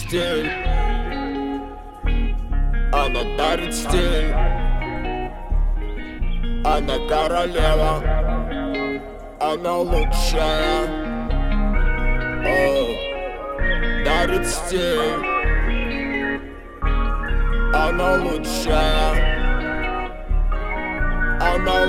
стиль, она дарит стиль, она королева, она лучшая, дарит стиль, она лучшая, она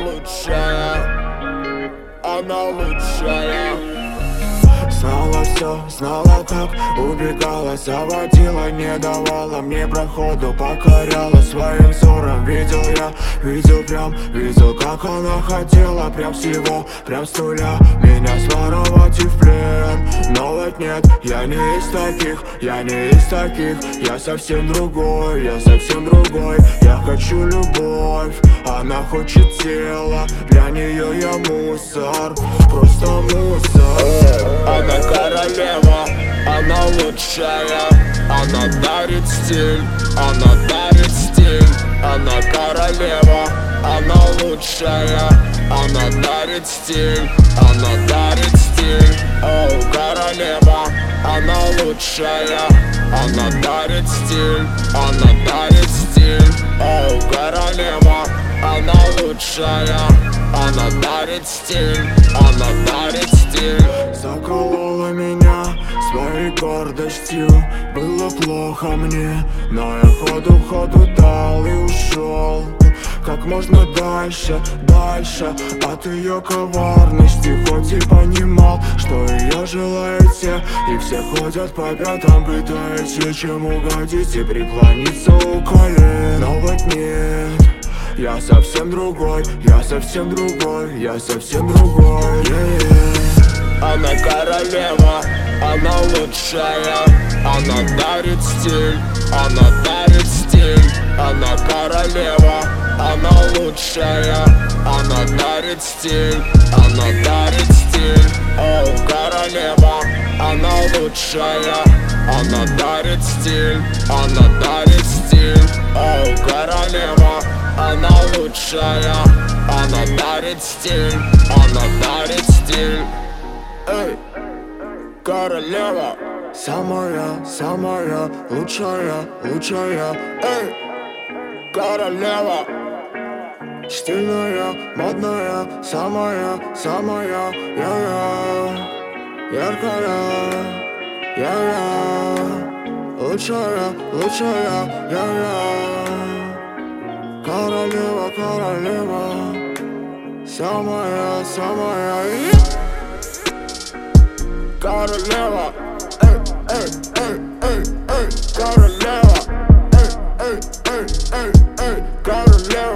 лучшая, она лучшая. Знала все, знала как, убегала, заводила, не давала мне проходу, покоряла своим взором. Видел я, видел, как она хотела прям всего, прям с нуля меня своровать и в плен. Но вот нет, я не из таких, я не из таких, я совсем другой, я совсем другой. Я хочу любовь, она хочет тело, для нее я мусор, просто мусор. Она королева, она лучшая, она дарит стиль, она дарит стиль. Она королева, она лучшая, она дарит стиль, она дарит стиль. Оу, королева, она лучшая, она дарит стиль, она дарит стиль. Оу, королева, она лучшая, она дарит стиль, она дарит стиль. Заколола меня своей гордостью, было плохо мне, но я ходу дал и ушел. Как можно дальше от ее коварности. Хоть и понимал, что ее желают все, и все ходят по пятам, пытаясь чем угодить и преклониться у колен. Но вот нет, я совсем другой, я совсем другой, я совсем другой. Она королева, она лучшая, она дарит стиль, она дарит стиль. Она королева, она лучшая, она дарит стиль, она дарит стиль. Оу, королева, она лучшая, она дарит стиль, она дарит стиль. Оу, королева, она лучшая, она дарит стиль, она дарит стиль. Эй, королева, самая лучшая. эй, королева, стильная, модная, самая, яркая, лучшая, королева, самая, королева, эй, королева, эй, королева.